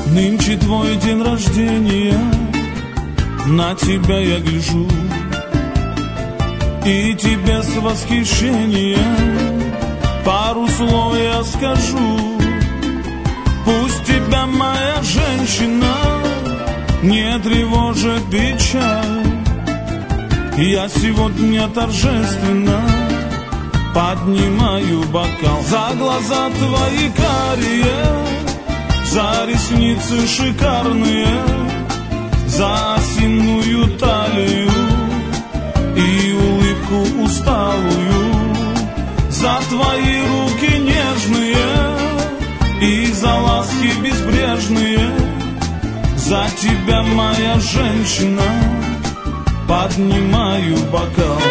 Нынче твой день рождения, на тебя я гляжу, и тебе с восхищением пару слов я скажу. Пусть тебя, моя женщина, не тревожит печаль. Я сегодня торжественно поднимаю бокал за глаза твои карие, за ресницы шикарные, за осиную талию и улыбку усталую, за твои руки нежные и за ласки безбрежные. За тебя, моя женщина, поднимаю бокал.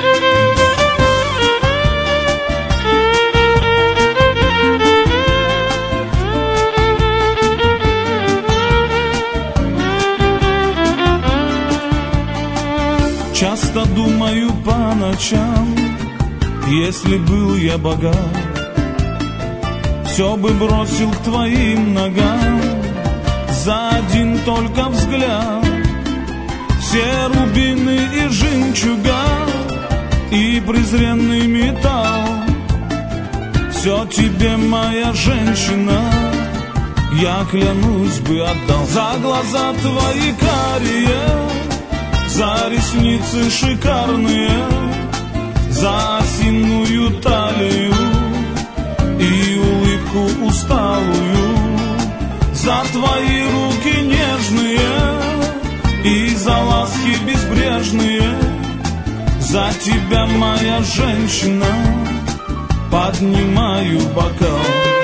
Часто думаю по ночам, если был я богат, все бы бросил к твоим ногам за один только взгляд. Все рубины и жемчуга и презренный металл, все тебе, моя женщина, я клянусь бы отдал. За глаза твои карие, за ресницы шикарные, за осиную талию и улыбку усталую, за твои руки нежные и за ласки безбрежные. За тебя, моя женщина, поднимаю бокал.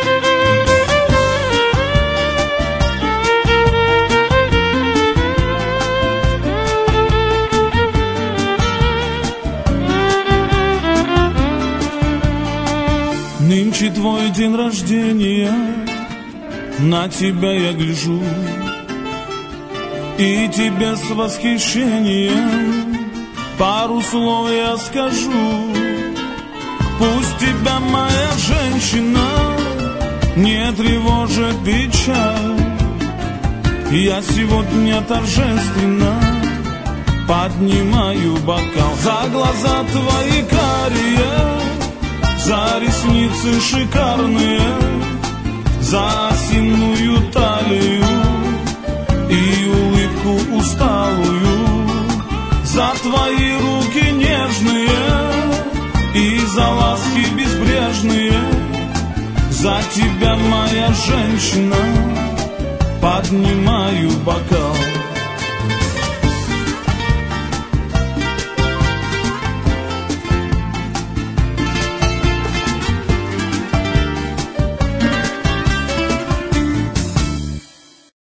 Нынче твой день рождения, на тебя я гляжу, и тебе с восхищением пару слов я скажу. Пусть тебя, моя женщина, не тревожит печаль. Я сегодня торжественно поднимаю бокал за глаза твои карие, за ресницы шикарные, за осиную талию и улыбку усталую, за твои руки нежные и за ласки безбрежные. За тебя, моя женщина, поднимаю бокал.